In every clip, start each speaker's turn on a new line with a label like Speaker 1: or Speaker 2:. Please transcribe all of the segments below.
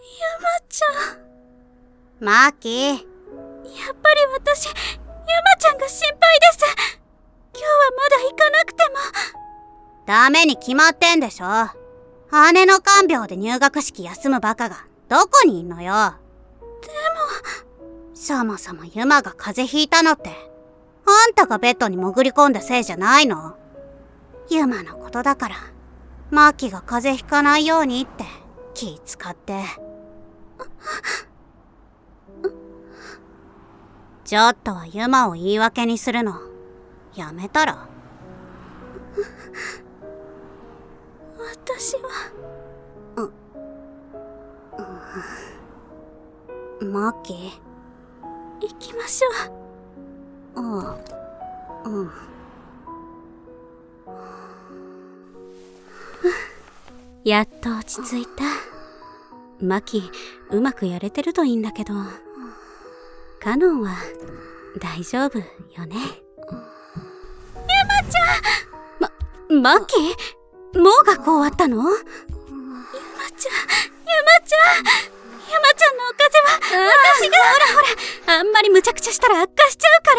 Speaker 1: 山ちゃん。
Speaker 2: マキ。
Speaker 1: やっぱり私、山ちゃんが心配です。今日はまだ行かなくても。
Speaker 2: ダメに決まってんでしょ。姉の看病で入学式休むバカがどこにいんのよ。
Speaker 1: で
Speaker 2: も、そもそもユマが風邪ひいたのってあんたがベッドに潜り込んだせいじゃないの？ユマのことだからマキが風邪ひかないようにって気使って。ちょっとはユマを言い訳にするのやめたら？
Speaker 1: 私は。
Speaker 2: マキ。
Speaker 1: 行きましょう。
Speaker 2: うん。
Speaker 3: やっと落ち着いた。マキ、うまくやれてるといいんだけど。カノンは大丈夫よね。
Speaker 1: 山ちゃ
Speaker 3: ん。マキ？もう学校終わったの？
Speaker 1: 山ちゃんのお風邪は私が。
Speaker 3: ほら、あんまり無茶苦茶したら悪化しちゃうから。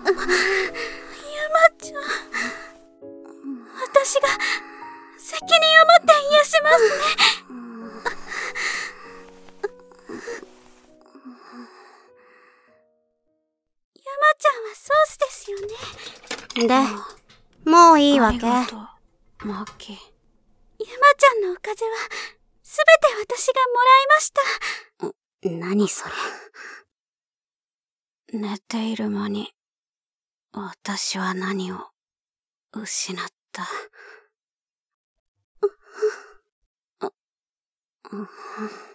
Speaker 1: 山ちゃん、私が責任を持って癒しますね。山ちゃんはソースですよね。
Speaker 2: で、もういいわけ？
Speaker 3: ありがとう、マキ。
Speaker 1: 山ちゃんのお風邪はすべて私がもらいました。
Speaker 2: 何それ。
Speaker 3: 寝ている間に私は何を失った。
Speaker 2: うん。